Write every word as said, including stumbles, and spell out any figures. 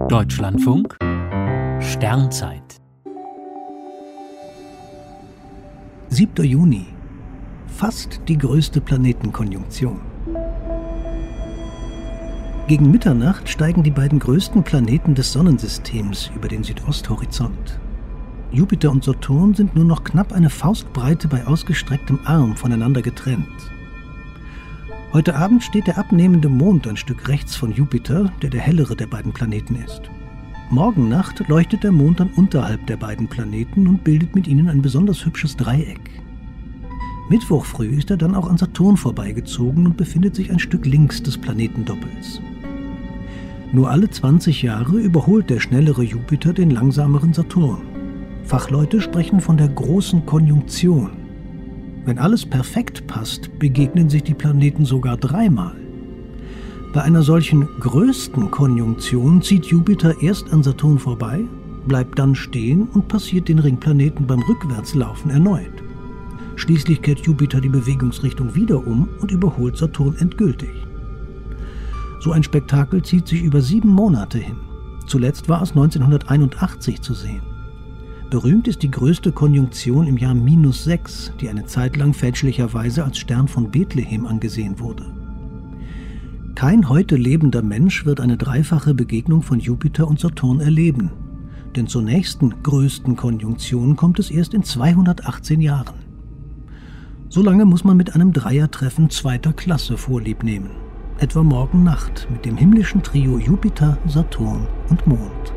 Deutschlandfunk Sternzeit siebter Juni. Fast die größte Planetenkonjunktion. Gegen Mitternacht steigen die beiden größten Planeten des Sonnensystems über den Südosthorizont. Jupiter und Saturn sind nur noch knapp eine Faustbreite bei ausgestrecktem Arm voneinander getrennt. Heute Abend steht der abnehmende Mond ein Stück rechts von Jupiter, der der hellere der beiden Planeten ist. Morgen Nacht leuchtet der Mond dann unterhalb der beiden Planeten und bildet mit ihnen ein besonders hübsches Dreieck. Mittwoch früh ist er dann auch an Saturn vorbeigezogen und befindet sich ein Stück links des Planetendoppels. Nur alle zwanzig Jahre überholt der schnellere Jupiter den langsameren Saturn. Fachleute sprechen von der großen Konjunktion. Wenn alles perfekt passt, begegnen sich die Planeten sogar dreimal. Bei einer solchen größten Konjunktion zieht Jupiter erst an Saturn vorbei, bleibt dann stehen und passiert den Ringplaneten beim Rückwärtslaufen erneut. Schließlich kehrt Jupiter die Bewegungsrichtung wieder um und überholt Saturn endgültig. So ein Spektakel zieht sich über sieben Monate hin. Zuletzt war es neunzehnhunderteinundachtzig zu sehen. Berühmt ist die größte Konjunktion im Jahr minus sechs, die eine Zeit lang fälschlicherweise als Stern von Bethlehem angesehen wurde. Kein heute lebender Mensch wird eine dreifache Begegnung von Jupiter und Saturn erleben, denn zur nächsten größten Konjunktion kommt es erst in zweihundertachtzehn Jahren. So lange muss man mit einem Dreiertreffen zweiter Klasse Vorlieb nehmen, etwa morgen Nacht mit dem himmlischen Trio Jupiter, Saturn und Mond.